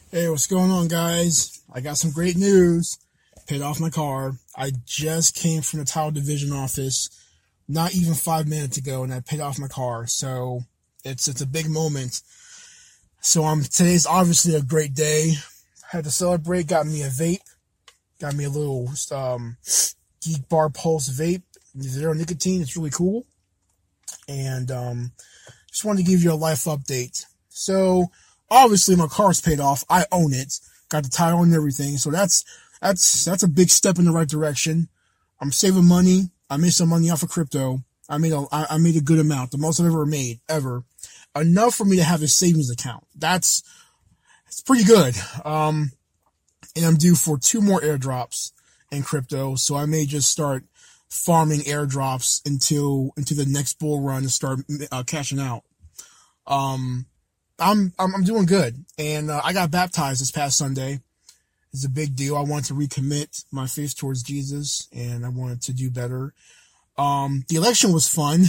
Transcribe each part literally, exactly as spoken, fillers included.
Hey, what's going on, guys? I got some great news. Paid off my car. I just came from the title division office not even five minutes ago, and I paid off my car. So it's it's a big moment. So um, today's obviously a great day. Had to celebrate. Got me a vape. Got me a little um, Geek Bar Pulse vape. Zero nicotine. It's really cool. And um, just wanted to give you a life update. So obviously my car's paid off. I own it. Got the title and everything. So that's that's that's a big step in the right direction. I'm saving money. I made some money off of crypto. I made a I made a good amount, the most I've ever made ever, enough for me to have a savings account. That's it's pretty good. Um, and I'm due for two more airdrops in crypto, so I may just start farming airdrops until until the next bull run and start uh, cashing out. Um, I'm I'm, I'm doing good, and uh, I got baptized this past Sunday. It's a big deal. I wanted to recommit my faith towards Jesus, and I wanted to do better. Um, the election was fun.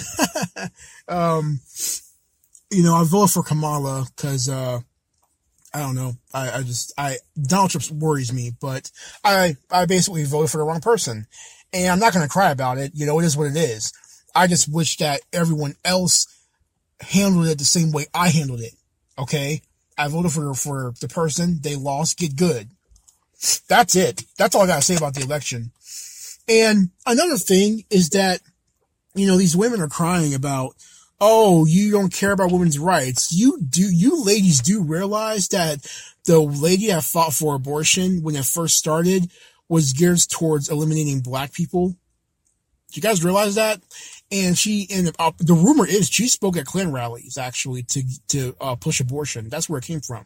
um, you know, I voted for Kamala because, uh, I don't know. I, I just, I, Donald Trump worries me, but I, I basically voted for the wrong person, and I'm not going to cry about it. You know, it is what it is. I just wish that everyone else handled it the same way I handled it. Okay. I voted for, for the person. They lost. Get good. That's it. That's all I gotta say about the election. And another thing is that, you know, these women are crying about, oh, you don't care about women's rights. You do, you ladies do realize that the lady that fought for abortion when it first started was geared towards eliminating black people. Do you guys realize that? And she, and uh, the rumor is she spoke at Klan rallies actually to, to, uh, push abortion. That's where it came from.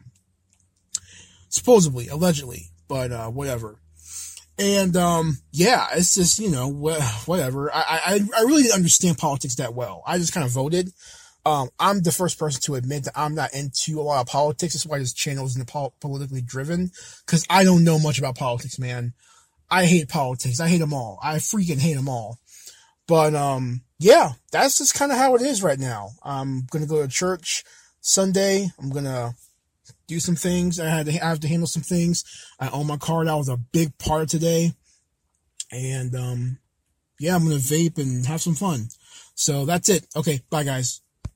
Supposedly, allegedly. But, uh, whatever. And, um, yeah, it's just, you know, wh- whatever. I, I, I really didn't understand politics that well. I just kind of voted. Um, I'm the first person to admit that I'm not into a lot of politics. That's why this channel isn't pol- politically driven. Cause I don't know much about politics, man. I hate politics. I hate them all. I freaking hate them all. But, um, yeah, that's just kind of how it is right now. I'm gonna go to church Sunday. I'm gonna do some things. I had to, I have to handle some things. I own my car. That was a big part of today. And, um, yeah, I'm going to vape and have some fun. So that's it. Okay. Bye, guys.